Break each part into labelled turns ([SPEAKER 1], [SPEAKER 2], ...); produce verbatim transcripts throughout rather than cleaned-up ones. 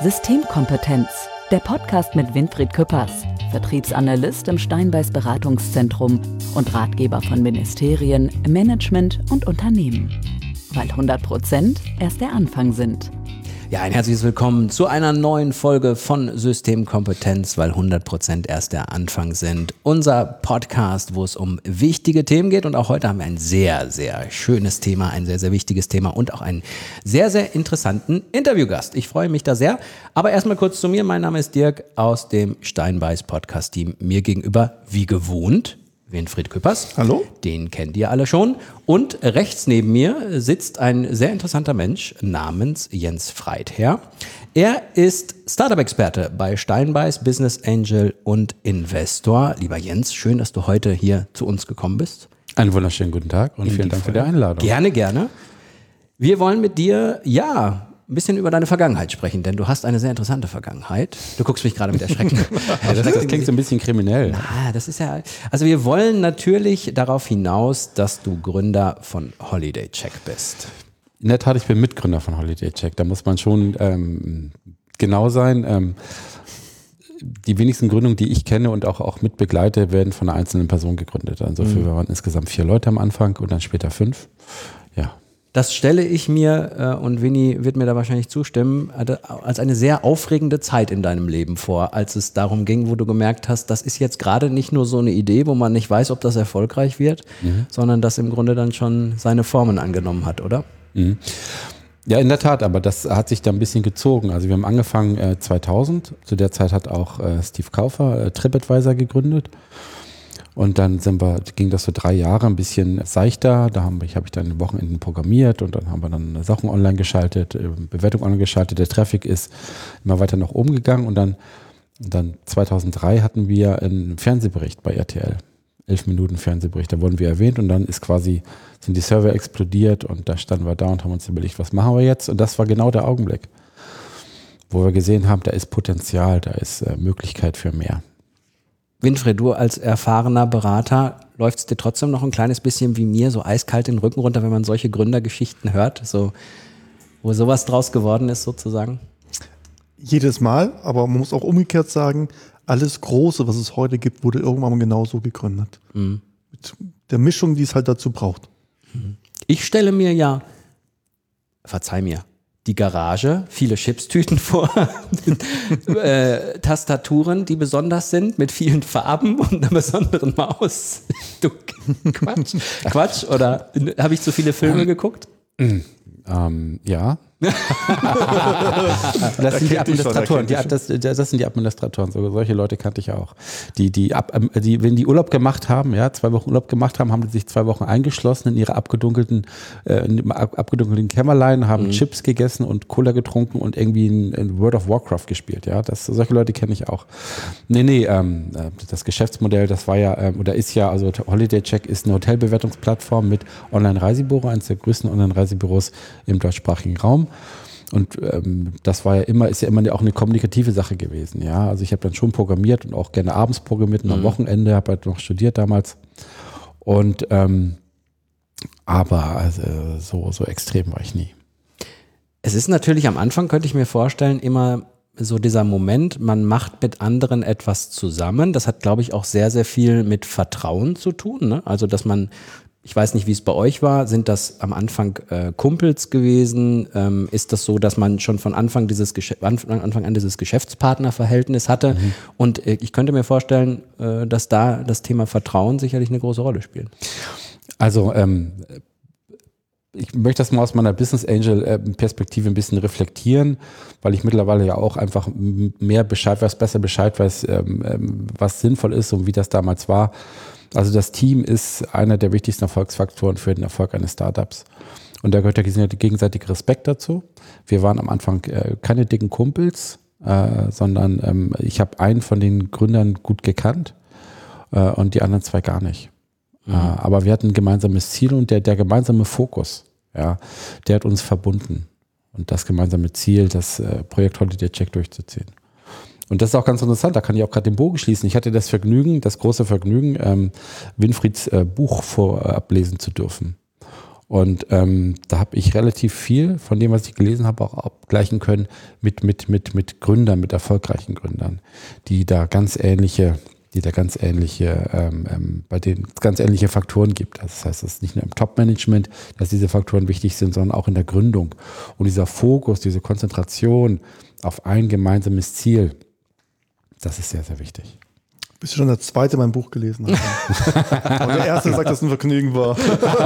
[SPEAKER 1] Systemkompetenz, der Podcast mit Winfried Küppers, Vertriebsanalyst im Steinbeiß Beratungszentrum und Ratgeber von Ministerien, Management und Unternehmen. Weil hundert Prozent erst der Anfang sind.
[SPEAKER 2] Ja, ein herzliches Willkommen zu einer neuen Folge von Systemkompetenz, weil hundert Prozent erst der Anfang sind. Unser Podcast, wo es um wichtige Themen geht, und auch heute haben wir ein sehr, sehr schönes Thema, ein sehr, sehr wichtiges Thema und auch einen sehr, sehr interessanten Interviewgast. Ich freue mich da sehr. Aber erstmal kurz zu mir. Mein Name ist Dirk aus dem Steinbeiß Podcast-Team. Mir gegenüber, wie gewohnt, Winfried Küppers.
[SPEAKER 3] Hallo.
[SPEAKER 2] Den kennt ihr alle schon. Und rechts neben mir sitzt ein sehr interessanter Mensch namens Jens Freitherr. Er ist Startup-Experte bei Steinbeiß, Business Angel und Investor. Lieber Jens, schön, dass du heute hier zu uns gekommen bist.
[SPEAKER 4] Einen wunderschönen guten Tag und vielen Dank für die Einladung.
[SPEAKER 2] Gerne, gerne. Wir wollen mit dir, ja, ein bisschen über deine Vergangenheit sprechen, denn du hast eine sehr interessante Vergangenheit. Du guckst mich gerade mit Erschrecken.
[SPEAKER 4] Ja, das, das klingt so ein bisschen kriminell.
[SPEAKER 2] Na, das ist ja, also wir wollen natürlich darauf hinaus, dass du Gründer von Holiday Check bist.
[SPEAKER 4] In der Tat, ich bin Mitgründer von Holiday Check. Da muss man schon ähm, genau sein. Ähm, die wenigsten Gründungen, die ich kenne und auch, auch mit begleite, werden von einer einzelnen Person gegründet. Also mhm. wir waren insgesamt vier Leute am Anfang und dann später fünf. Ja.
[SPEAKER 2] Das stelle ich mir, und Winnie wird mir da wahrscheinlich zustimmen, als eine sehr aufregende Zeit in deinem Leben vor, als es darum ging, wo du gemerkt hast, das ist jetzt gerade nicht nur so eine Idee, wo man nicht weiß, ob das erfolgreich wird, mhm. sondern das im Grunde dann schon seine Formen angenommen hat, oder?
[SPEAKER 4] Mhm. Ja, in der Tat, aber das hat sich da ein bisschen gezogen. Also wir haben angefangen äh, zweitausend, zu der Zeit hat auch äh, Steve Kaufer äh, TripAdvisor gegründet. Und dann sind wir, ging das so drei Jahre ein bisschen seichter. Da habe ich, hab ich dann in Wochenenden programmiert und dann haben wir dann Sachen online geschaltet, Bewertung online geschaltet. Der Traffic ist immer weiter nach oben gegangen und dann, dann zweitausenddrei hatten wir einen Fernsehbericht bei R T L. Elf Minuten Fernsehbericht, da wurden wir erwähnt und dann ist quasi, sind die Server explodiert und da standen wir da und haben uns überlegt, was machen wir jetzt? Und das war genau der Augenblick, wo wir gesehen haben, da ist Potenzial, da ist äh, Möglichkeit für mehr.
[SPEAKER 2] Winfried, du als erfahrener Berater, läuft es dir trotzdem noch ein kleines bisschen wie mir, so eiskalt den Rücken runter, wenn man solche Gründergeschichten hört, so, wo sowas draus geworden ist sozusagen?
[SPEAKER 3] Jedes Mal, aber man muss auch umgekehrt sagen, alles Große, was es heute gibt, wurde irgendwann mal genauso gegründet. Mhm. Mit der Mischung, die es halt dazu braucht.
[SPEAKER 2] Ich stelle mir ja, verzeih mir, die Garage, viele Chipstüten vor, äh, Tastaturen, die besonders sind, mit vielen Farben und einer besonderen Maus. Du, Quatsch. Quatsch, oder habe ich zu viele Filme geguckt?
[SPEAKER 4] Ähm, ja. das sind die Administratoren. Die, das, das sind die Administratoren. So, solche Leute kannte ich auch. Die, die, ab, die, wenn die Urlaub gemacht haben, ja, zwei Wochen Urlaub gemacht haben, haben die sich zwei Wochen eingeschlossen in ihre abgedunkelten, äh, abgedunkelten Kämmerlein, haben mhm. Chips gegessen und Cola getrunken und irgendwie in, in World of Warcraft gespielt. Ja, das, solche Leute kenne ich auch. Nee, nee, ähm, das Geschäftsmodell, das war ja, ähm, oder ist ja, also Holiday Check ist eine Hotelbewertungsplattform mit Online-Reisebüro, eines der größten Online-Reisebüros im deutschsprachigen Raum. Und ähm, das war ja immer, ist ja immer auch eine kommunikative Sache gewesen. Ja, also ich habe dann schon programmiert und auch gerne abends programmiert und am mhm. Wochenende, habe halt noch studiert damals. Und ähm, aber also, so, so extrem war ich nie.
[SPEAKER 2] Es ist natürlich am Anfang, könnte ich mir vorstellen, immer so dieser Moment, man macht mit anderen etwas zusammen. Das hat, glaube ich, auch sehr, sehr viel mit Vertrauen zu tun. Ne? Also, dass man, ich weiß nicht, wie es bei euch war, sind das am Anfang äh, Kumpels gewesen? Ähm, ist das so, dass man schon von Anfang, dieses Gesch- Anfang an dieses Geschäftspartnerverhältnis hatte? Mhm. Und äh, ich könnte mir vorstellen, äh, dass da das Thema Vertrauen sicherlich eine große Rolle spielt.
[SPEAKER 4] Also, ähm, ich möchte das mal aus meiner Business Angel Perspektive ein bisschen reflektieren, weil ich mittlerweile ja auch einfach mehr Bescheid weiß, besser Bescheid weiß, was sinnvoll ist und wie das damals war. Also das Team ist einer der wichtigsten Erfolgsfaktoren für den Erfolg eines Startups. Und da gehört der gegenseitige Respekt dazu. Wir waren am Anfang keine dicken Kumpels, sondern ich habe einen von den Gründern gut gekannt und die anderen zwei gar nicht. Mhm. Aber wir hatten ein gemeinsames Ziel und der, der gemeinsame Fokus, ja, der hat uns verbunden. Und das gemeinsame Ziel, das äh, Projekt Holiday Check durchzuziehen. Und das ist auch ganz interessant, da kann ich auch gerade den Bogen schließen. Ich hatte das Vergnügen, das große Vergnügen, ähm, Winfrieds äh, Buch vorablesen zu dürfen. Und ähm, da habe ich relativ viel von dem, was ich gelesen habe, auch abgleichen können mit, mit, mit, mit Gründern, mit erfolgreichen Gründern, die da ganz ähnliche, die da ganz ähnliche, ähm, ähm, bei denen es ganz ähnliche Faktoren gibt. Also das heißt, es ist nicht nur im Top-Management, dass diese Faktoren wichtig sind, sondern auch in der Gründung. Und dieser Fokus, diese Konzentration auf ein gemeinsames Ziel, das ist sehr, sehr wichtig.
[SPEAKER 3] Bist du schon der Zweite mein Buch gelesen hat. Und der Erste sagt, dass es ein Vergnügen war.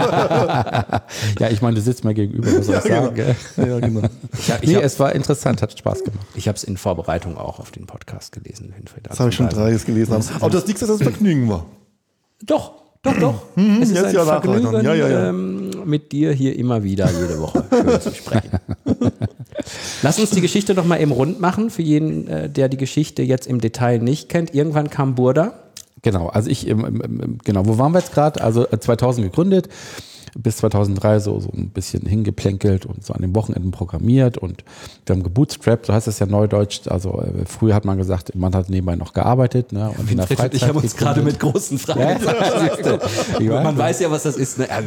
[SPEAKER 4] Ja, ich meine, du sitzt mir gegenüber, was soll ich
[SPEAKER 3] ja,
[SPEAKER 4] sagen?
[SPEAKER 3] Genau. Ja, genau.
[SPEAKER 2] Ich hab, ich
[SPEAKER 4] Nee,
[SPEAKER 2] hab,
[SPEAKER 4] es war interessant, hat Spaß gemacht.
[SPEAKER 2] ich habe es in Vorbereitung auch auf den Podcast gelesen, Winfried.
[SPEAKER 3] Das habe ich schon dreies gelesen. Haben. Aber das liegt, dass es ein Vergnügen war.
[SPEAKER 2] Doch, doch, doch.
[SPEAKER 3] Mhm,
[SPEAKER 2] es ist
[SPEAKER 3] jetzt
[SPEAKER 2] ein
[SPEAKER 3] ja
[SPEAKER 2] Vergnügen,
[SPEAKER 3] Nachleitung. Ja, ja, ja.
[SPEAKER 2] Ähm, mit dir hier immer wieder, jede Woche schön zu sprechen. Lass uns die Geschichte noch mal eben rund machen, für jeden, äh, der die Geschichte jetzt im Detail nicht kennt. Irgendwann kam Burda.
[SPEAKER 4] Genau, also ich, ähm, genau, wo waren wir jetzt gerade? Also zweitausend gegründet, bis zweitausenddrei so, so ein bisschen hingeplänkelt und so an den Wochenenden programmiert und wir haben gebootstrapped, so heißt das ja neudeutsch. Also äh, früher hat man gesagt, man hat nebenbei noch gearbeitet. Ne, und in der Freizeit
[SPEAKER 2] ich habe uns gerade mit großen Fragen.
[SPEAKER 4] Ja,
[SPEAKER 2] man weiß ja, was das ist. Ne?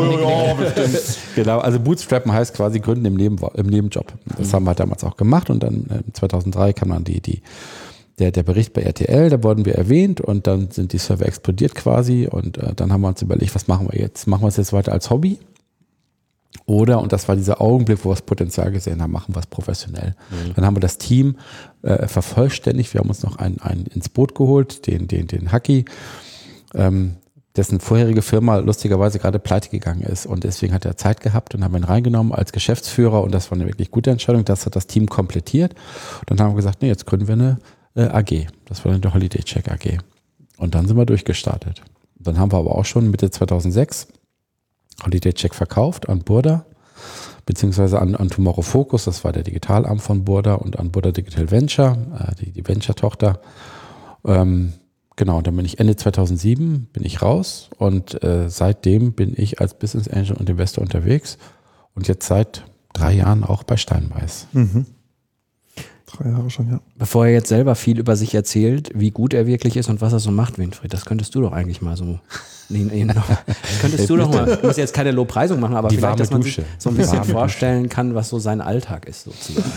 [SPEAKER 4] Genau, also Bootstrappen heißt quasi gründen im, Neben, im Nebenjob. Das mhm. haben wir damals auch gemacht und dann äh, zweitausenddrei kam dann die, die Der, der Bericht bei R T L, da wurden wir erwähnt und dann sind die Server explodiert quasi und äh, dann haben wir uns überlegt, was machen wir jetzt? Machen wir es jetzt weiter als Hobby? Oder, und das war dieser Augenblick, wo wir das Potenzial gesehen haben, machen wir es professionell. Mhm. Dann haben wir das Team äh, vervollständigt, wir haben uns noch einen, einen ins Boot geholt, den, den, den Haki, ähm, dessen vorherige Firma lustigerweise gerade pleite gegangen ist und deswegen hat er Zeit gehabt und haben ihn reingenommen als Geschäftsführer und das war eine wirklich gute Entscheidung, das hat das Team komplettiert und dann haben wir gesagt, nee, jetzt gründen wir eine A G. Das war dann der Holiday Check A G. Und dann sind wir durchgestartet. Dann haben wir aber auch schon Mitte zweitausendsechs Holiday Check verkauft an Burda, beziehungsweise an, an Tomorrow Focus, das war der Digitalarm von Burda und an Burda Digital Venture, äh, die, die Venture-Tochter. Ähm, genau, und dann bin ich Ende zweitausendsieben bin ich raus und äh, seitdem bin ich als Business Angel und Investor unterwegs und jetzt seit drei Jahren auch bei Steinbeiß.
[SPEAKER 3] Mhm. Drei Jahre schon, ja.
[SPEAKER 2] Bevor er jetzt selber viel über sich erzählt, wie gut er wirklich ist und was er so macht, Winfried, das könntest du doch eigentlich mal so. Das könntest du doch mal. Du musst jetzt keine Lobpreisung machen, aber
[SPEAKER 4] die
[SPEAKER 2] vielleicht, dass man sich
[SPEAKER 4] Dusche.
[SPEAKER 2] so ein bisschen vorstellen kann, was so sein Alltag ist, sozusagen.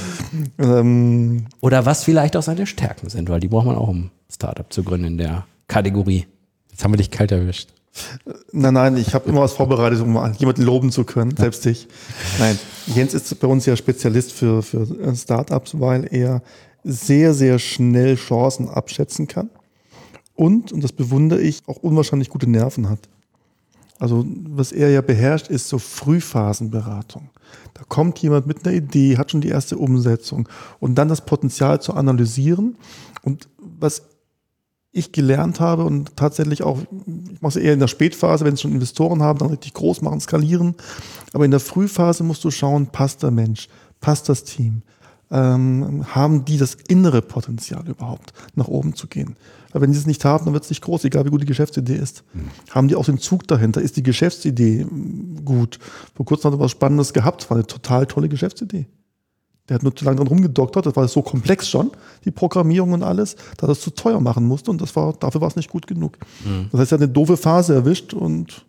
[SPEAKER 3] Ähm,
[SPEAKER 2] Oder was vielleicht auch seine Stärken sind, weil die braucht man auch, um Startup zu gründen in der Kategorie.
[SPEAKER 4] Jetzt haben wir dich kalt erwischt.
[SPEAKER 3] Nein, nein, ich habe immer was vorbereitet, um jemanden loben zu können, selbst ich. Nein, Jens ist bei uns ja Spezialist für, für Startups, weil er sehr, sehr schnell Chancen abschätzen kann und, und das bewundere ich, auch unwahrscheinlich gute Nerven hat. Also was er ja beherrscht, ist so Frühphasenberatung. Da kommt jemand mit einer Idee, hat schon die erste Umsetzung und dann das Potenzial zu analysieren und was ich gelernt habe und tatsächlich auch, ich mache es eher in der Spätphase, wenn es schon Investoren haben, dann richtig groß machen, skalieren. Aber in der Frühphase musst du schauen, passt der Mensch, passt das Team, ähm, haben die das innere Potenzial überhaupt, nach oben zu gehen. Weil wenn die es nicht haben, dann wird es nicht groß, egal wie gut die Geschäftsidee ist. Mhm. Haben die auch den Zug dahinter? Ist die Geschäftsidee gut? Vor kurzem hat er was Spannendes gehabt, war eine total tolle Geschäftsidee. Der hat nur zu lange dran rumgedoktert, das war so komplex schon, die Programmierung und alles, dass er es zu teuer machen musste und das war, dafür war es nicht gut genug. Mhm. Das heißt, er hat eine doofe Phase erwischt und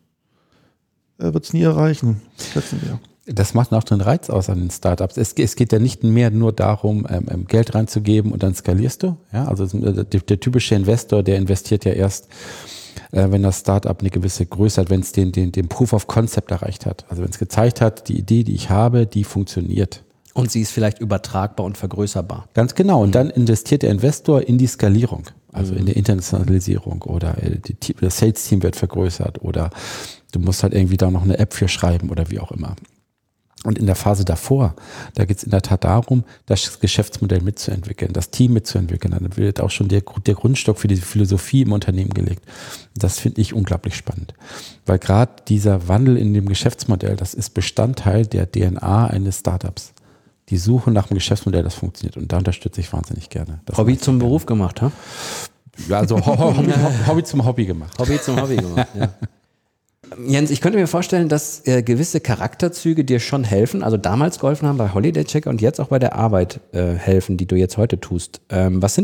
[SPEAKER 3] er wird es nie erreichen. Schätzen wir.
[SPEAKER 4] Das macht auch den Reiz aus an den Startups. Es, es geht ja nicht mehr nur darum, ähm, Geld reinzugeben und dann skalierst du. Ja, also der, der typische Investor, der investiert ja erst, äh, wenn das Startup eine gewisse Größe hat, wenn es den, den, den Proof of Concept erreicht hat. Also wenn es gezeigt hat, die Idee, die ich habe, die funktioniert.
[SPEAKER 2] Und sie ist vielleicht übertragbar und vergrößerbar.
[SPEAKER 4] Ganz genau. Und dann investiert der Investor in die Skalierung, also mhm. in der Internationalisierung oder die, das Sales-Team wird vergrößert oder du musst halt irgendwie da noch eine App für schreiben oder wie auch immer. Und in der Phase davor, da geht es in der Tat darum, das Geschäftsmodell mitzuentwickeln, das Team mitzuentwickeln. Dann wird auch schon der, der Grundstock für diese Philosophie im Unternehmen gelegt. Das finde ich unglaublich spannend. Weil gerade dieser Wandel in dem Geschäftsmodell, das ist Bestandteil der D N A eines Startups. Die Suche nach einem Geschäftsmodell, das funktioniert. Und da unterstütze ich wahnsinnig gerne. Das
[SPEAKER 2] Hobby zum gerne. Beruf gemacht, ha?
[SPEAKER 4] Ja, also Hobby, Hobby zum Hobby gemacht.
[SPEAKER 2] Hobby zum Hobby gemacht, ja. Jens, ich könnte mir vorstellen, dass äh, gewisse Charakterzüge dir schon helfen, also damals geholfen haben bei Holiday Check und jetzt auch bei der Arbeit äh, helfen, die du jetzt heute tust. Ähm, was sind das?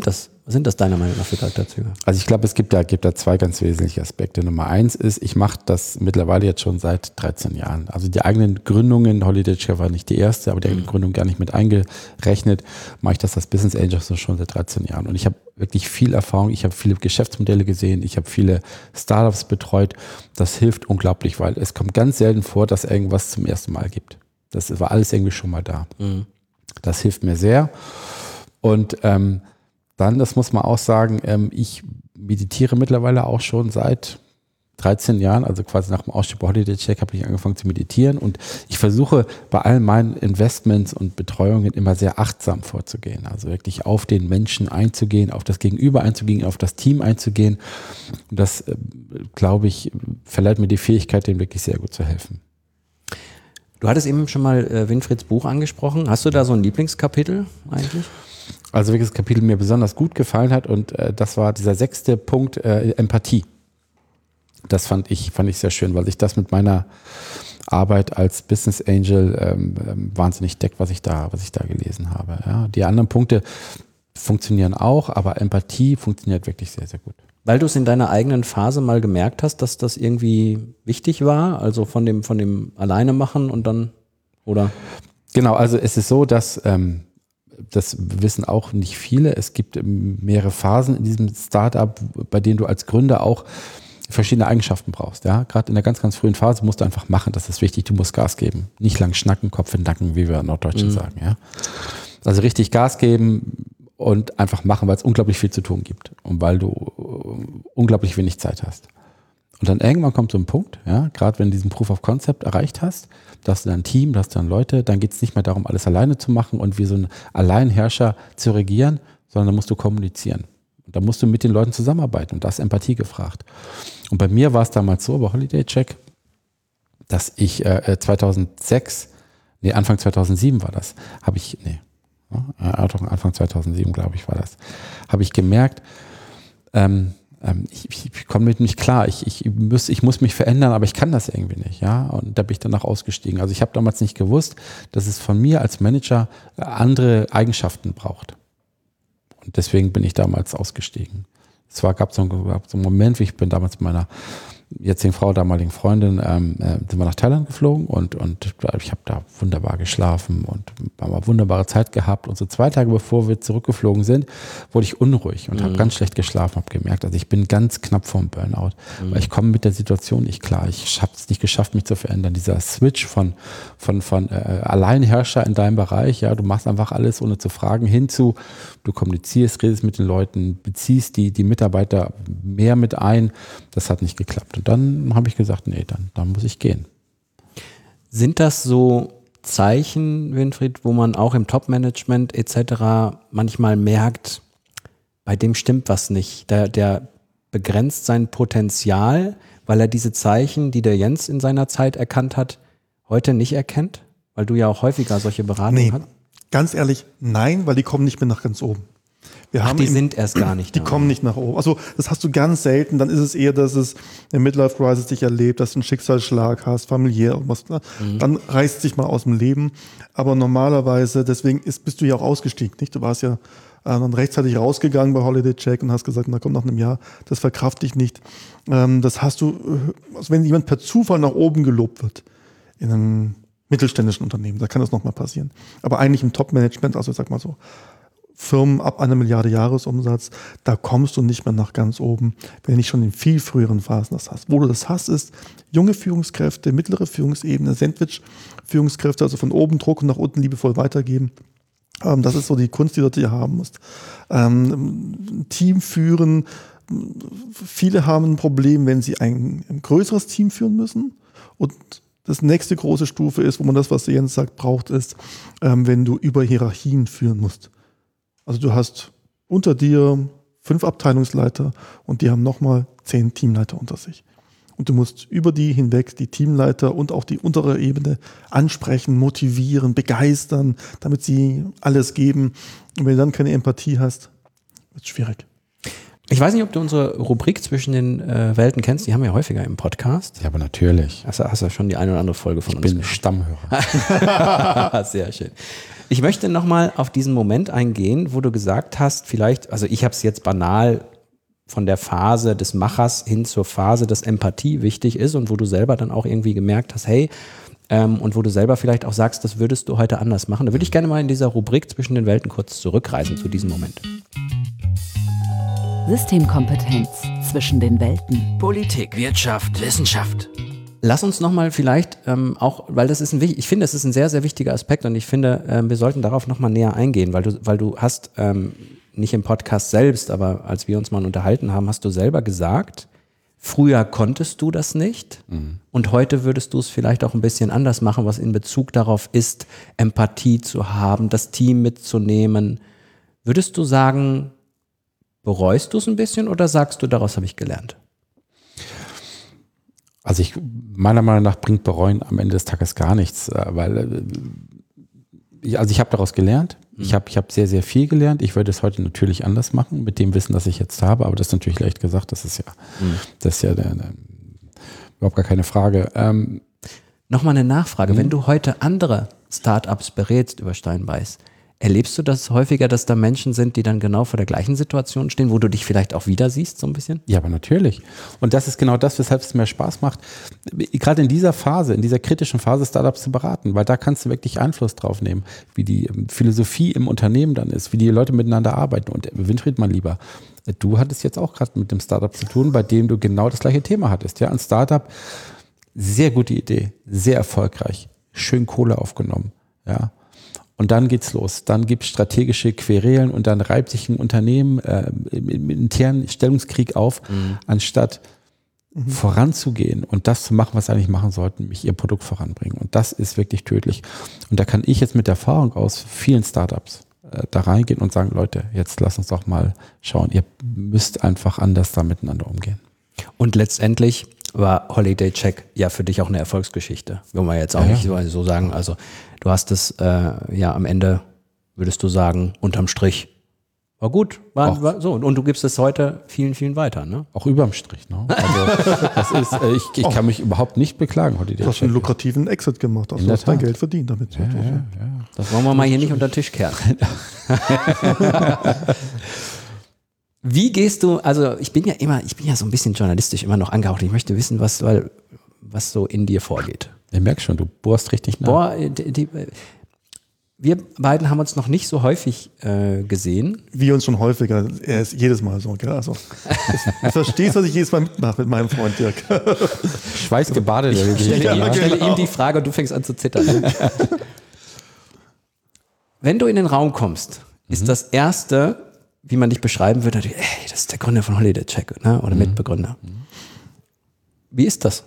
[SPEAKER 2] Was sind das deiner Meinung nach für Charakterzüge?
[SPEAKER 4] Also ich glaube, es gibt da, gibt da zwei ganz wesentliche Aspekte. Nummer eins ist, ich mache das mittlerweile jetzt schon seit dreizehn Jahren. Also die eigenen Gründungen, HolidayCheck war nicht die erste, aber die eigene Gründung gar nicht mit eingerechnet, mache ich das als Business Angel schon seit dreizehn Jahren. Und ich habe wirklich viel Erfahrung, ich habe viele Geschäftsmodelle gesehen, ich habe viele Startups betreut. Das hilft unglaublich, weil es kommt ganz selten vor, dass irgendwas zum ersten Mal gibt. Das war alles irgendwie schon mal da. Mhm. Das hilft mir sehr. Und ähm, dann, das muss man auch sagen, ähm, ich meditiere mittlerweile auch schon seit dreizehn Jahren, also quasi nach dem Ausstieg bei HolidayCheck habe ich angefangen zu meditieren und ich versuche bei all meinen Investments und Betreuungen immer sehr achtsam vorzugehen, also wirklich auf den Menschen einzugehen, auf das Gegenüber einzugehen, auf das Team einzugehen. Und das, äh, glaube ich, verleiht mir die Fähigkeit, dem wirklich sehr gut zu helfen.
[SPEAKER 2] Du hattest eben schon mal äh, Winfrieds Buch angesprochen. Hast du da so ein Lieblingskapitel eigentlich?
[SPEAKER 4] Also welches Kapitel mir besonders gut gefallen hat und äh, das war dieser sechste Punkt, äh, Empathie. Das fand ich, fand ich sehr schön, weil sich das mit meiner Arbeit als Business Angel ähm, ähm, wahnsinnig deckt, was ich da, was ich da gelesen habe. Ja, die anderen Punkte funktionieren auch, aber Empathie funktioniert wirklich sehr, sehr gut.
[SPEAKER 2] Weil du es in deiner eigenen Phase mal gemerkt hast, dass das irgendwie wichtig war, also von dem, von dem Alleine machen und dann, oder?
[SPEAKER 4] Genau, also es ist so, dass ähm, das wissen auch nicht viele. Es gibt mehrere Phasen in diesem Startup, bei denen du als Gründer auch verschiedene Eigenschaften brauchst. Ja, gerade in der ganz, ganz frühen Phase musst du einfach machen. Das ist wichtig. Du musst Gas geben. Nicht lang schnacken, Kopf in den Nacken, wie wir in Norddeutschen mhm. sagen. Ja, also richtig Gas geben und einfach machen, weil es unglaublich viel zu tun gibt und weil du unglaublich wenig Zeit hast. Und dann irgendwann kommt so ein Punkt, ja, gerade wenn du diesen Proof of Concept erreicht hast, da hast du dann ein Team, da hast du dann Leute, dann geht es nicht mehr darum, alles alleine zu machen und wie so ein Alleinherrscher zu regieren, sondern da musst du kommunizieren. Und da musst du mit den Leuten zusammenarbeiten und da ist Empathie gefragt. Und bei mir war es damals so, bei HolidayCheck, dass ich äh, zweitausendsechs, nee, Anfang zweitausendsieben war das, habe ich, nee, ja, Anfang zweitausendsieben, glaube ich, war das, habe ich gemerkt, ähm, Ich, ich, ich komme mit nicht klar, ich, ich, muss, ich muss mich verändern, aber ich kann das irgendwie nicht, ja. Und da bin ich danach ausgestiegen. Also ich habe damals nicht gewusst, dass es von mir als Manager andere Eigenschaften braucht. Und deswegen bin ich damals ausgestiegen. Es war, gab so einen, gab so einen Moment, wie ich bin damals mit meiner jetzigen Frau, damaligen Freundin, ähm, sind wir nach Thailand geflogen und, und ich habe da wunderbar geschlafen und haben eine wunderbare Zeit gehabt. Und so zwei Tage bevor wir zurückgeflogen sind, wurde ich unruhig und mhm. habe ganz schlecht geschlafen, habe gemerkt, also ich bin ganz knapp vorm Burnout, mhm. weil ich komme mit der Situation nicht klar. Ich habe es nicht geschafft, mich zu verändern. Dieser Switch von, von, von äh, Alleinherrscher in deinem Bereich, ja, du machst einfach alles, ohne zu fragen, hinzu, du kommunizierst, redest mit den Leuten, beziehst die, die Mitarbeiter mehr mit ein. Das hat nicht geklappt. Und dann habe ich gesagt, nee, dann, dann muss ich gehen.
[SPEAKER 2] Sind das so Zeichen, Winfried, wo man auch im Top-Management et cetera manchmal merkt, bei dem stimmt was nicht. Der, der begrenzt sein Potenzial, weil er diese Zeichen, die der Jens in seiner Zeit erkannt hat, heute nicht erkennt? Weil du ja auch häufiger solche Beratungen
[SPEAKER 3] nee,
[SPEAKER 2] hast.
[SPEAKER 3] Ganz ehrlich, nein, weil die kommen nicht mehr nach ganz oben. Wir
[SPEAKER 2] Ach,
[SPEAKER 3] haben
[SPEAKER 2] die
[SPEAKER 3] im,
[SPEAKER 2] sind erst gar nicht
[SPEAKER 3] Die
[SPEAKER 2] da.
[SPEAKER 3] kommen nicht nach oben. Also das hast du ganz selten. Dann ist es eher, dass es eine Midlife-Crisis dich erlebt, dass du einen Schicksalsschlag hast, familiär irgendwas. Mhm. Dann reißt sich mal aus dem Leben. Aber normalerweise, deswegen ist, bist du ja auch ausgestiegen, nicht? Du warst ja äh, dann rechtzeitig rausgegangen bei HolidayCheck und hast gesagt, na komm, nach einem Jahr, das verkraft dich nicht. Ähm, das hast du, also wenn jemand per Zufall nach oben gelobt wird, in einem mittelständischen Unternehmen, da kann das nochmal passieren. Aber eigentlich im Top-Management, also sag mal so, Firmen ab einer Milliarde Jahresumsatz, da kommst du nicht mehr nach ganz oben, wenn du nicht schon in viel früheren Phasen das hast. Wo du das hast, ist junge Führungskräfte, mittlere Führungsebene, Sandwich-Führungskräfte, also von oben Druck und nach unten liebevoll weitergeben. Ähm, das ist so die Kunst, die du hier haben musst. Ähm, Team führen, viele haben ein Problem, wenn sie ein, ein größeres Team führen müssen. Und das nächste große Stufe ist, wo man das, was Jens sagt, braucht, ist, ähm, wenn du über Hierarchien führen musst. Also du hast unter dir fünf Abteilungsleiter und die haben nochmal zehn Teamleiter unter sich. Und du musst über die hinweg die Teamleiter und auch die untere Ebene ansprechen, motivieren, begeistern, damit sie alles geben. Und wenn du dann keine Empathie hast, wird es schwierig.
[SPEAKER 2] Ich weiß nicht, ob du unsere Rubrik zwischen den äh, Welten kennst, die haben wir ja häufiger im Podcast.
[SPEAKER 4] Ja, aber natürlich.
[SPEAKER 2] Also hast du schon die eine oder andere Folge von
[SPEAKER 4] ich
[SPEAKER 2] uns
[SPEAKER 4] bin
[SPEAKER 2] gehört.
[SPEAKER 4] Stammhörer.
[SPEAKER 2] Sehr schön. Ich möchte nochmal auf diesen Moment eingehen, wo du gesagt hast, vielleicht, also ich habe es jetzt banal von der Phase des Machers hin zur Phase, dass Empathie wichtig ist und wo du selber dann auch irgendwie gemerkt hast, hey, ähm, und wo du selber vielleicht auch sagst, das würdest du heute anders machen. Da würde ich gerne mal in dieser Rubrik zwischen den Welten kurz zurückreisen zu diesem Moment.
[SPEAKER 1] Systemkompetenz zwischen den Welten.
[SPEAKER 5] Politik, Wirtschaft, Wissenschaft.
[SPEAKER 2] Lass uns nochmal vielleicht ähm, auch, weil das ist ein, ich finde, das ist ein sehr, sehr wichtiger Aspekt und ich finde, ähm, wir sollten darauf nochmal näher eingehen, weil du, weil du hast, ähm, nicht im Podcast selbst, aber als wir uns mal unterhalten haben, hast du selber gesagt, früher konntest du das nicht mhm. und heute würdest du es vielleicht auch ein bisschen anders machen, was in Bezug darauf ist, Empathie zu haben, das Team mitzunehmen. Würdest du sagen, bereust du es ein bisschen oder sagst du, daraus habe ich gelernt?
[SPEAKER 4] Also ich, meiner Meinung nach bringt Bereuen am Ende des Tages gar nichts, weil ich, also ich habe daraus gelernt, mhm. ich habe ich hab sehr, sehr viel gelernt, ich würde es heute natürlich anders machen, mit dem Wissen, das ich jetzt habe, aber das ist natürlich leicht gesagt, das ist ja, mhm. das ist ja der, der, überhaupt gar keine Frage. Ähm,
[SPEAKER 2] Nochmal eine Nachfrage, mhm. wenn du heute andere Startups berätst über Steinbeiß, erlebst du das häufiger, dass da Menschen sind, die dann genau vor der gleichen Situation stehen, wo du dich vielleicht auch wieder siehst, so ein bisschen?
[SPEAKER 4] Ja, aber natürlich. Und das ist genau das, weshalb es mehr Spaß macht, gerade in dieser Phase, in dieser kritischen Phase Startups zu beraten, weil da kannst du wirklich Einfluss drauf nehmen, wie die Philosophie im Unternehmen dann ist, wie die Leute miteinander arbeiten. Und Winfried, mein Lieber, du hattest jetzt auch gerade mit dem Startup zu tun, bei dem du genau das gleiche Thema hattest. Ja, ein Startup, sehr gute Idee, sehr erfolgreich, schön Kohle aufgenommen, ja. Und dann geht's los. Dann gibt's strategische Querelen und dann reibt sich ein Unternehmen äh, im, im internen Stellungskrieg auf, mhm. anstatt mhm. voranzugehen und das zu machen, was sie eigentlich machen sollten, nämlich ihr Produkt voranbringen. Und das ist wirklich tödlich. Und da kann ich jetzt mit Erfahrung aus vielen Startups äh, da reingehen und sagen, Leute, jetzt lasst uns doch mal schauen. Ihr müsst einfach anders da miteinander umgehen.
[SPEAKER 2] Und letztendlich war Holiday Check ja für dich auch eine Erfolgsgeschichte. Will man jetzt auch ja, nicht ja. so sagen. Also du hast es äh, ja am Ende, würdest du sagen, unterm Strich war gut. War, war so. Und du gibst es heute vielen, vielen weiter. Ne?
[SPEAKER 4] Auch überm Strich. Ne? Also das ist, äh, ich, ich kann mich überhaupt nicht beklagen. Holiday
[SPEAKER 3] du hast Check. einen lukrativen Exit gemacht. Also du hast dein Geld verdient damit.
[SPEAKER 4] Ja, ja, ja.
[SPEAKER 2] Das wollen wir mal hier nicht unter den Tisch kehren. Wie gehst du, also ich bin ja immer, ich bin ja so ein bisschen journalistisch immer noch angehaucht. Ich möchte wissen, was, weil, was so in dir vorgeht.
[SPEAKER 4] Ich merke schon, du bohrst richtig nach.
[SPEAKER 2] Boah, die, die, wir beiden haben uns noch nicht so häufig äh, gesehen.
[SPEAKER 3] Wir uns schon häufiger, er ist jedes Mal so. Gell? Also, ich verstehst, was ich jedes Mal mitmache mit meinem Freund Dirk.
[SPEAKER 4] Schweißgebadet.
[SPEAKER 2] Ich, ich stelle, ihm, stelle ihm die Frage und du fängst an zu zittern. Wenn du in den Raum kommst, ist mhm. das Erste, wie man dich beschreiben würde, ey, das ist der Gründer von Holiday Check, ne? Oder mhm. Mitbegründer. Wie ist das?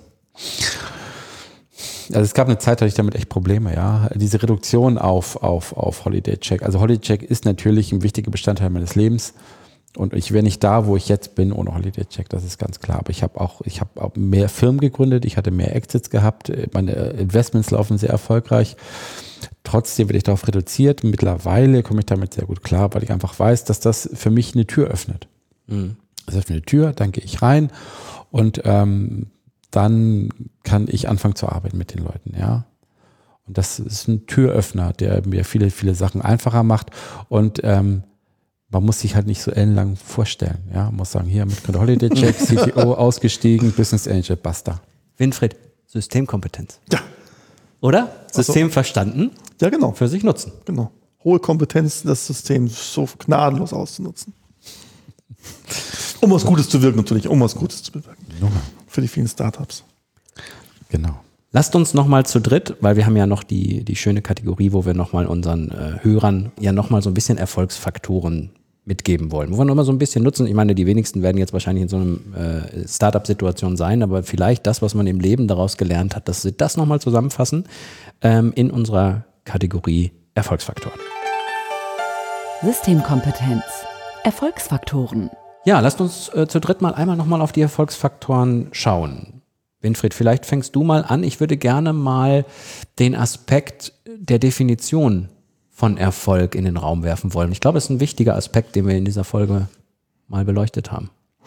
[SPEAKER 4] Also es gab eine Zeit, da hatte ich damit echt Probleme, ja. Diese Reduktion auf, auf, auf Holiday Check. Also Holiday Check ist natürlich ein wichtiger Bestandteil meines Lebens. Und ich wäre nicht da, wo ich jetzt bin, ohne Holiday Check, das ist ganz klar. Aber ich habe auch, ich habe auch mehr Firmen gegründet, ich hatte mehr Exits gehabt, meine Investments laufen sehr erfolgreich. Trotzdem werde ich darauf reduziert. Mittlerweile komme ich damit sehr gut klar, weil ich einfach weiß, dass das für mich eine Tür öffnet. Mhm. Das öffnet eine Tür, dann gehe ich rein und ähm, dann kann ich anfangen zu arbeiten mit den Leuten, ja. Und das ist ein Türöffner, der mir viele, viele Sachen einfacher macht und ähm, man muss sich halt nicht so ellenlang vorstellen, ja. Man muss sagen, hier mit Holiday Check, C T O ausgestiegen, Business Angel, basta.
[SPEAKER 2] Winfried, Systemkompetenz.
[SPEAKER 3] Ja.
[SPEAKER 2] Oder? System also, verstanden.
[SPEAKER 3] Ja, genau.
[SPEAKER 2] Für sich nutzen.
[SPEAKER 3] Genau. Hohe Kompetenz, das System so gnadenlos auszunutzen. Um was Gutes zu wirken natürlich, um was Gutes zu bewirken. Ja. Für die vielen Startups.
[SPEAKER 4] Genau.
[SPEAKER 2] Lasst uns nochmal zu dritt, weil wir haben ja noch die, die schöne Kategorie, wo wir nochmal unseren äh, Hörern ja nochmal so ein bisschen Erfolgsfaktoren mitgeben wollen. Wo wir nochmal so ein bisschen nutzen. Ich meine, die wenigsten werden jetzt wahrscheinlich in so einem äh, Startup-Situation sein, aber vielleicht das, was man im Leben daraus gelernt hat, dass sie das nochmal zusammenfassen ähm, in unserer Kategorie Erfolgsfaktoren.
[SPEAKER 1] Systemkompetenz. Erfolgsfaktoren.
[SPEAKER 2] Ja, lasst uns äh, zu dritt mal einmal nochmal auf die Erfolgsfaktoren schauen. Winfried, vielleicht fängst du mal an. Ich würde gerne mal den Aspekt der Definition von Erfolg in den Raum werfen wollen. Ich glaube, es ist ein wichtiger Aspekt, den wir in dieser Folge mal beleuchtet haben.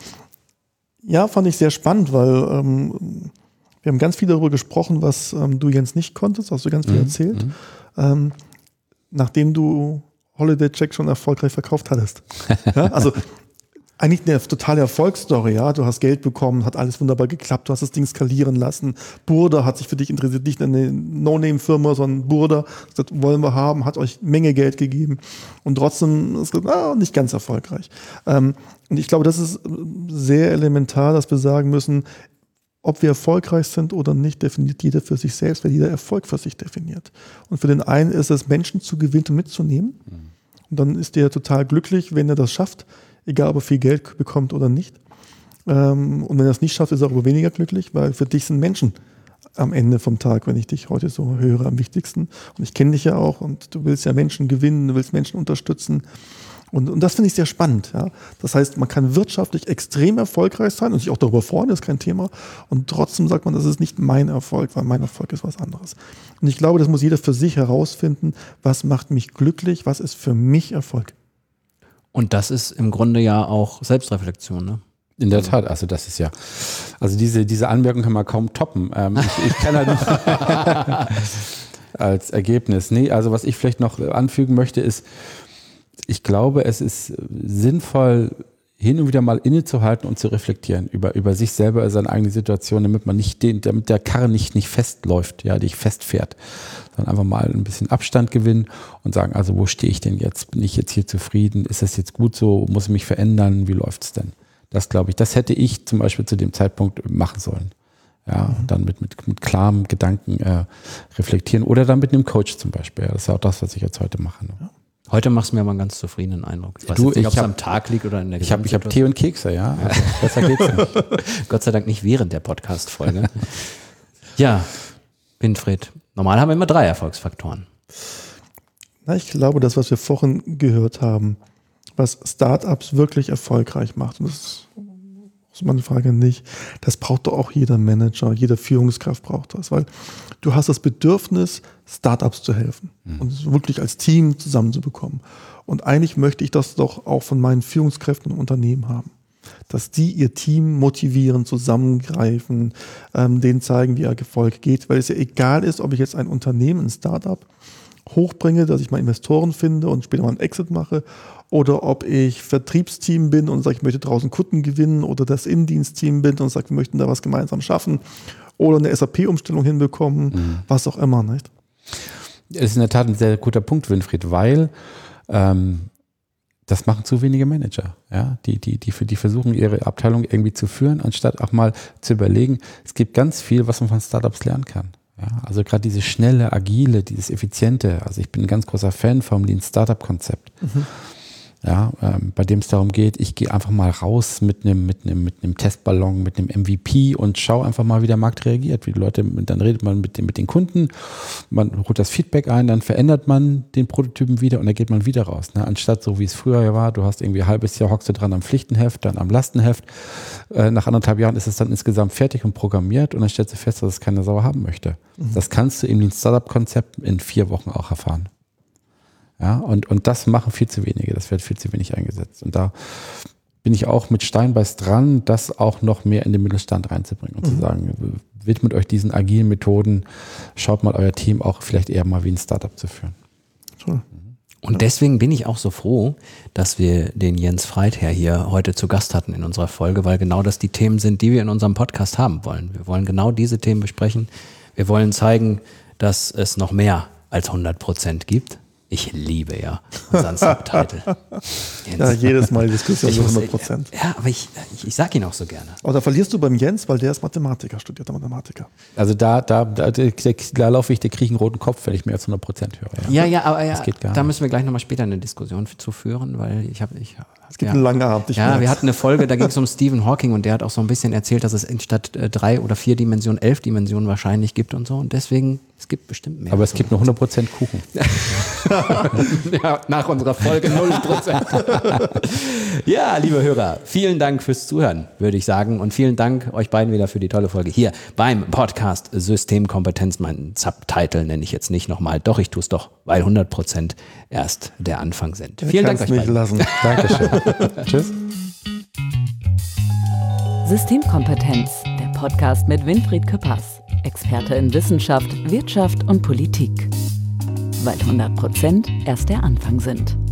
[SPEAKER 3] Ja, fand ich sehr spannend, weil ähm, wir haben ganz viel darüber gesprochen, was ähm, du, Jens, nicht konntest, hast du ganz viel mhm. erzählt. Mhm. Ähm, nachdem du Holiday Check schon erfolgreich verkauft hattest. Ja, also eigentlich eine totale Erfolgsstory, ja. Du hast Geld bekommen, hat alles wunderbar geklappt, du hast das Ding skalieren lassen. Burda hat sich für dich interessiert, nicht eine No-Name-Firma, sondern Burda, das wollen wir haben, hat euch Menge Geld gegeben. Und trotzdem ist es ah, nicht ganz erfolgreich. Ähm, und ich glaube, das ist sehr elementar, dass wir sagen müssen, ob wir erfolgreich sind oder nicht, definiert jeder für sich selbst, weil jeder Erfolg für sich definiert. Und für den einen ist es, Menschen zu gewinnen und mitzunehmen. Und dann ist der total glücklich, wenn er das schafft, egal ob er viel Geld bekommt oder nicht. Und wenn er es nicht schafft, ist er aber weniger glücklich, weil für dich sind Menschen am Ende vom Tag, wenn ich dich heute so höre, am wichtigsten. Und ich kenne dich ja auch und du willst ja Menschen gewinnen, du willst Menschen unterstützen. Und, und das finde ich sehr spannend. Ja. Das heißt, man kann wirtschaftlich extrem erfolgreich sein und sich auch darüber freuen, das ist kein Thema. Und trotzdem sagt man, das ist nicht mein Erfolg, weil mein Erfolg ist was anderes. Und ich glaube, das muss jeder für sich herausfinden, was macht mich glücklich, was ist für mich Erfolg.
[SPEAKER 2] Und das ist im Grunde ja auch Selbstreflexion, ne?
[SPEAKER 4] In der Tat, also das ist ja, also diese, diese Anmerkung kann man kaum toppen. Ähm, ich, ich kann halt nicht als Ergebnis. Nee, also was ich vielleicht noch anfügen möchte ist, ich glaube, es ist sinnvoll, hin und wieder mal innezuhalten und zu reflektieren über, über sich selber, seine eigene Situation, damit man nicht den, damit der Karre nicht, nicht festläuft, ja, nicht festfährt, sondern einfach mal ein bisschen Abstand gewinnen und sagen, also wo stehe ich denn jetzt? Bin ich jetzt hier zufrieden? Ist das jetzt gut so? Muss ich mich verändern? Wie läuft's denn? Das glaube ich, das hätte ich zum Beispiel zu dem Zeitpunkt machen sollen. Ja, und dann mit, mit, mit klarem Gedanken äh, reflektieren oder dann mit einem Coach zum Beispiel. Das ist ja auch das, was ich jetzt heute mache. Ne?
[SPEAKER 2] Ja. Heute machst du mir aber einen ganz zufriedenen Eindruck.
[SPEAKER 4] Ich weiß du, nicht, ob
[SPEAKER 2] es am Tag liegt oder in der
[SPEAKER 4] Ich habe ich hab Tee und Kekse, ja. Also besser geht's nicht.
[SPEAKER 2] Gott sei Dank nicht während der Podcast-Folge. Ja, Winfried, normal haben wir immer drei Erfolgsfaktoren.
[SPEAKER 3] Na, ich glaube, das, was wir vorhin gehört haben, was Startups wirklich erfolgreich macht, und das ist meine Frage nicht, das braucht doch auch jeder Manager, jede Führungskraft braucht das, weil du hast das Bedürfnis, Startups zu helfen mhm. und es wirklich als Team zusammenzubekommen. Und eigentlich möchte ich das doch auch von meinen Führungskräften im Unternehmen haben, dass die ihr Team motivieren, zusammengreifen, ähm, denen zeigen, wie Erfolg geht, weil es ja egal ist, ob ich jetzt ein Unternehmen, ein Startup hochbringe, dass ich mal Investoren finde und später mal einen Exit mache, oder ob ich Vertriebsteam bin und sage, ich möchte draußen Kunden gewinnen, oder das Innendienstteam bin und sage, wir möchten da was gemeinsam schaffen, oder eine S A P-Umstellung hinbekommen, mhm. was auch immer, nicht?
[SPEAKER 4] Das ist in der Tat ein sehr guter Punkt, Winfried, weil ähm, das machen zu wenige Manager, ja, die, die, die, die versuchen, ihre Abteilung irgendwie zu führen, anstatt auch mal zu überlegen, es gibt ganz viel, was man von Startups lernen kann. Ja, also gerade dieses schnelle, agile, dieses effiziente, also ich bin ein ganz großer Fan vom Lean Startup-Konzept. Mhm. Ja, ähm, bei dem es darum geht, ich gehe einfach mal raus mit einem mit einem mit einem Testballon, mit einem M V P und schaue einfach mal, wie der Markt reagiert, wie die Leute, dann redet man mit den, mit den Kunden, man holt das Feedback ein, dann verändert man den Prototypen wieder und dann geht man wieder raus. Ne? Anstatt so, wie es früher war, du hast irgendwie ein halbes Jahr, hockst du dran am Pflichtenheft, dann am Lastenheft, äh, nach anderthalb Jahren ist es dann insgesamt fertig und programmiert und dann stellst du fest, dass es keine Sau haben möchte. Mhm. Das kannst du in dem Startup-Konzept in vier Wochen auch erfahren. Ja, und, und das machen viel zu wenige, das wird viel zu wenig eingesetzt. Und da bin ich auch mit Steinbeiß dran, das auch noch mehr in den Mittelstand reinzubringen und mhm. zu sagen, widmet euch diesen agilen Methoden, schaut mal euer Team auch vielleicht eher mal wie ein Startup zu führen.
[SPEAKER 3] Toll.
[SPEAKER 2] Und deswegen bin ich auch so froh, dass wir den Jens Freitherr hier heute zu Gast hatten in unserer Folge, weil genau das die Themen sind, die wir in unserem Podcast haben wollen. Wir wollen genau diese Themen besprechen. Wir wollen zeigen, dass es noch mehr als hundert Prozent gibt. Ich liebe ja unseren Subtitle.
[SPEAKER 3] Ja, jedes Mal Diskussion über hundert Prozent.
[SPEAKER 2] Ja, aber ich, ich, ich sag ihn auch so gerne.
[SPEAKER 3] Aber da verlierst du beim Jens, weil der ist Mathematiker, studierter Mathematiker.
[SPEAKER 4] Also da, da, da, da, da laufe ich, der kriege ich einen roten Kopf, wenn ich mehr als hundert Prozent höre.
[SPEAKER 2] Ja, ja, ja aber ja,
[SPEAKER 4] geht gar
[SPEAKER 2] da
[SPEAKER 4] nicht.
[SPEAKER 2] Müssen wir gleich nochmal später eine Diskussion zu führen, weil ich habe... Ich,
[SPEAKER 3] es gibt
[SPEAKER 2] ja.
[SPEAKER 3] einen langen Abend.
[SPEAKER 2] Ja, merk's. Wir hatten eine Folge, da ging es um Stephen Hawking und der hat auch so ein bisschen erzählt, dass es statt äh, drei oder vier Dimensionen elf Dimensionen wahrscheinlich gibt und so. Und deswegen, es gibt bestimmt mehr.
[SPEAKER 4] Aber es gibt nur hundert Prozent Kuchen.
[SPEAKER 2] Ja, nach unserer Folge null Prozent. Ja, liebe Hörer, vielen Dank fürs Zuhören, würde ich sagen. Und vielen Dank euch beiden wieder für die tolle Folge hier beim Podcast Systemkompetenz. Mein Subtitle nenne ich jetzt nicht nochmal. Doch, ich tue es doch, weil hundert Prozent erst der Anfang sind.
[SPEAKER 3] Ja,
[SPEAKER 2] vielen Dank euch
[SPEAKER 3] nicht
[SPEAKER 2] beiden.
[SPEAKER 3] Lassen.
[SPEAKER 4] Dankeschön. Tschüss.
[SPEAKER 1] Systemkompetenz, der Podcast mit Winfried Küppers, Experte in Wissenschaft, Wirtschaft und Politik. Weil hundert Prozent erst der Anfang sind.